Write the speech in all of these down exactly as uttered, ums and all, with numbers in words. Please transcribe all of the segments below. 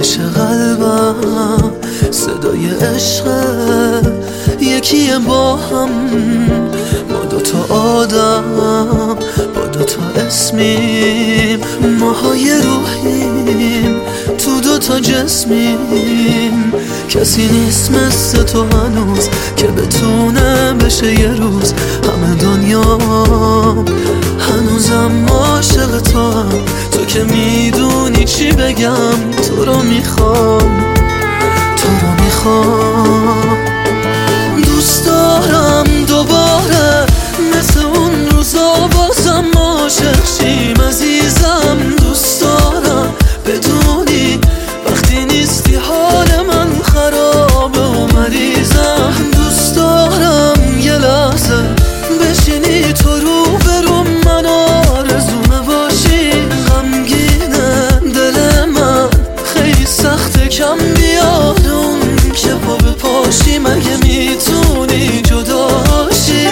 تپش قلبم صدای عشق یکیه با هم، ما دوتا آدم با دوتا اسمیم، ماهای روحیم تو دوتا جسمیم. کسی نیست مثل تو هنوز که بتونه بشه یه روز همه دنیا. هنوزم عاشق تو هم، تو که میدونی چی بگم. تو رو میخوام، تو رو میخوام، دوست دارم دوباره مثل اون روزا بازم عاشق شیم عزیزم. دوست دارم بدونی وقتی نیستی حال من خرابه و مریضم. دوست دارم یه لحظه بشینی تو رو برو من، آرزومه باشی غمگینه دل من. خیلی سخته کم بیاد اون که پا به پاشی، مگه میتونی جداشی؟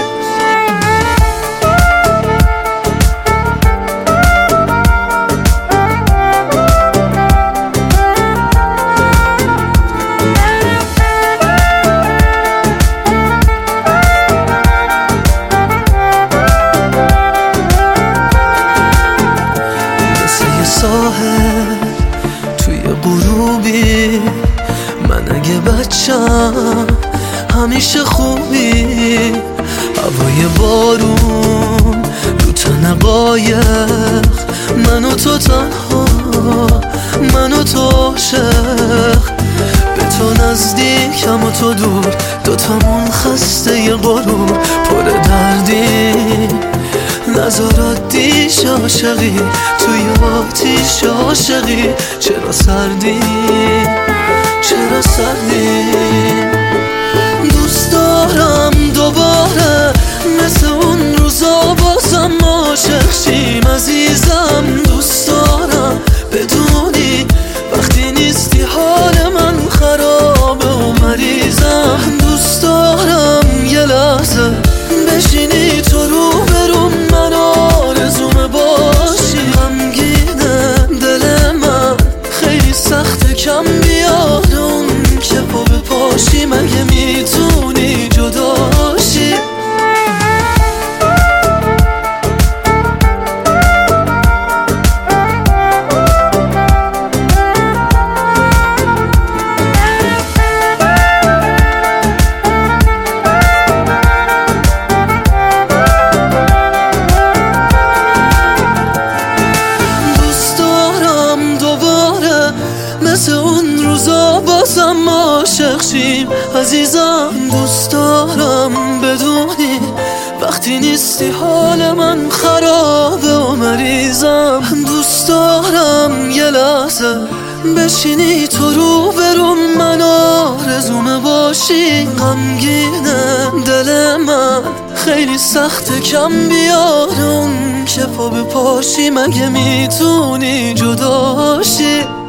ساحل توی غروبی، من اگه بچم همیشه خوبی. هوای بارون رو تن قایق، من و تو تنها، من و تو عاشق. به تو نزدیکم و تو دور، دوتامون خسته ی غرور پر دردی. نظرات دیش عاشقی توی آتیش عاشقی، چرا سردی چرا سردی؟ دوست دارم دوباره مثل اون روزا بازم عاشق شیم عزیزم. دوست دارم بدونی وقتی نیستی حال من خرابه و مریضم. دوست دارم یه لحظه بشینی تو رو برو من، آرزومه باشی غمگینه دل من. خیلی سخته کم بیاد اون که پا به پاشی، مگه میتونی جداشی؟ مثل اون روزا بازم عاشق شیم عزیزم. دوست دارم بدونی وقتی نیستی حال من خرابه و مریضم. دوست دارم یه لحظه بشینی تو رو برو من، آرزومه باشی غمگینه دل من. خیلی سخته کم بیاد اون که پا به پاشی، مگه میتونی جداشی؟